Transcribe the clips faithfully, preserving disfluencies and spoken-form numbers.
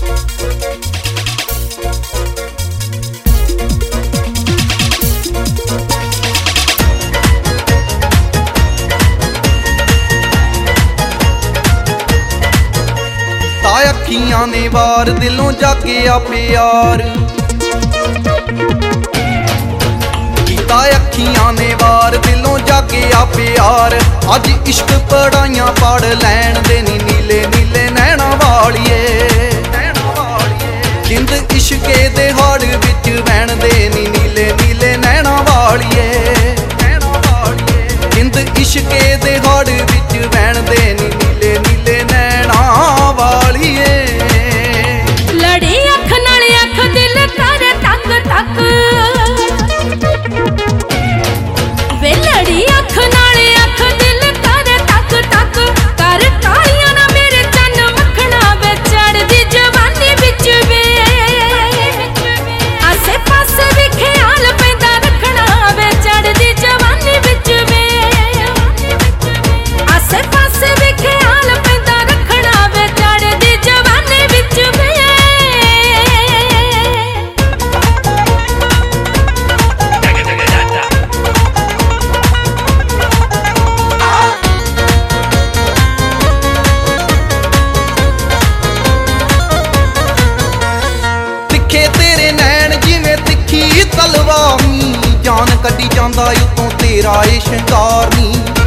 अखियां ने वार दिलों जागिया प्यार कीता अखियां ने वार दिलों जागिया प्यार अज इश्क पढ़ाइयां पढ़ लैन दे नी नीले नीले नैना वालिए जिंद इश्के दे हाड़ विच वैन दे नी नीले नीले नैना वालिए जिंद इश्के दे हाड़ विच वैन दे नी नीले नीले नैना वालिए लड़ी अख नाल अख दिल कर तक तक वे लड़ी अख नाल अख दिल कर तक तक कर कालियां ना मेरे चन्न मखना वे चढ़दी जवानी विच वे आसे पासे भी ख्याल पैंदा रखना वे चढ़दी जवानी विच वे आसे पासे भी ख्याल पैंदा रखना वे चढ़दी जवानी विच वे जान कड्डी जांदा उतों तेरा ए शंगार नी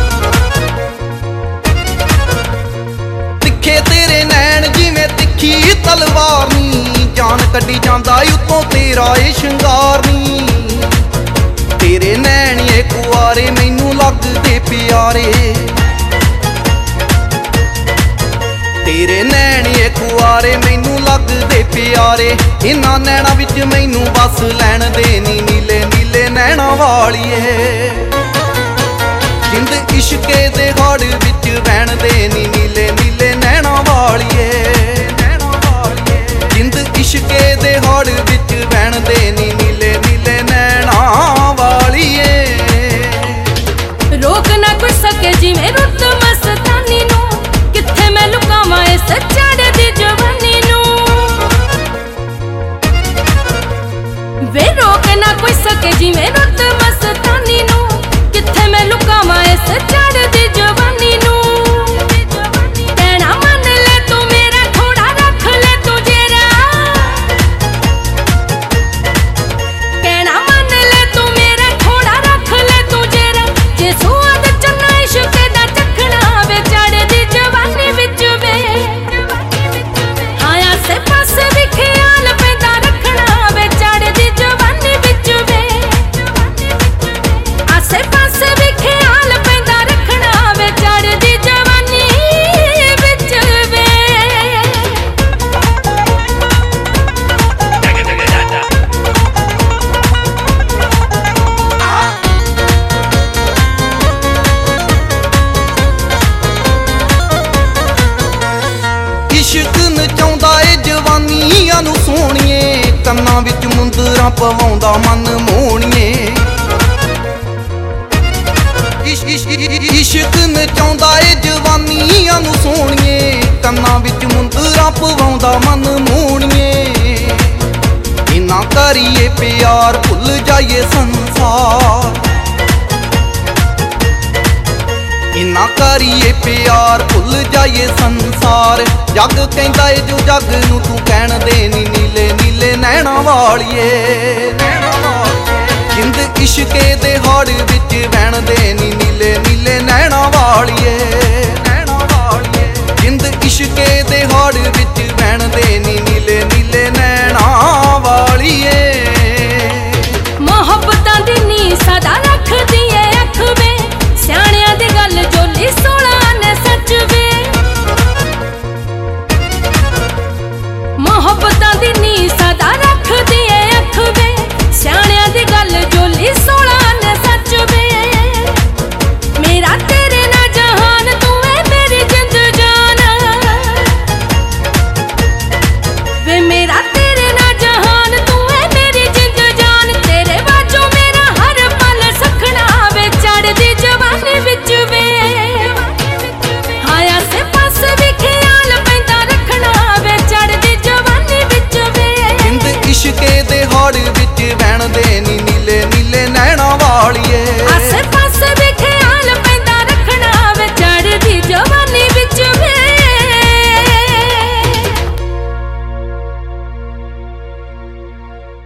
तिखे तेरे नैन जिवें तिखी तलवार नी जान कड्डी जांदा उतों तेरा ए शंगार नी तेरे नैन ए कुआरे मैनू लगदे प्यारे तेरे नैन ए कुआरे मैनू लगदे प्यारे इन्हां नैना विच मैनू बस लैण दे नी नीले नीले नैना वालिए जिंद इश्के दे हाड़ विच वैन दे नी नीले नीले नैना वालिए जिंद इश्के दे हाड़ विच वैन दे नी नीले नीले नैना वालिए रोक ना कोई सके जिवें रुत मस्तानी नू किथे मैं लुकावां इस चढ़दी जवानी नू वे रोक ना कोई सके जिवें रुत मस्तानी नू किथे मैं लुकावां इस चढ़दी जवानी नू कहना मन ले तू मेरा थोड़ा रख ले तू जेरा कहना मन ले तू मेरा थोड़ा रख ले तू जेरा जे सुआद चन्ना इश्क दा चखना वे चढ़दी जवानी विच वे हाँ आसे पासे भी ख्याल पैंदा रखना वे चढ़दी जवानी विच वे आसे पासे भी ख्याल पैंदा रखना वे चढ़दी जवानी विच वे इश्क नचाउंदा ए जवानियां नू सोहणीए कन्नां विच मुंदरां पवाउंदा मन मोहणीए इश्क नचाउंदा ए जवानियां नू सोहणीए कन्नां विच मुंदरां पवाउंदा मन मोहणीए इन्ना करिए प्यार भुल जाइए संसार इन्ना करिए प्यार भुल जाइए संसार जग कहंदा ए जो जग नू तू कहण दे नी नीले नीले नैना वालिए जिंद इश्के दे हाड़ विच वैन दे नी नीले नीले नैना वालिए जिंद इश्के दे हाड़ विच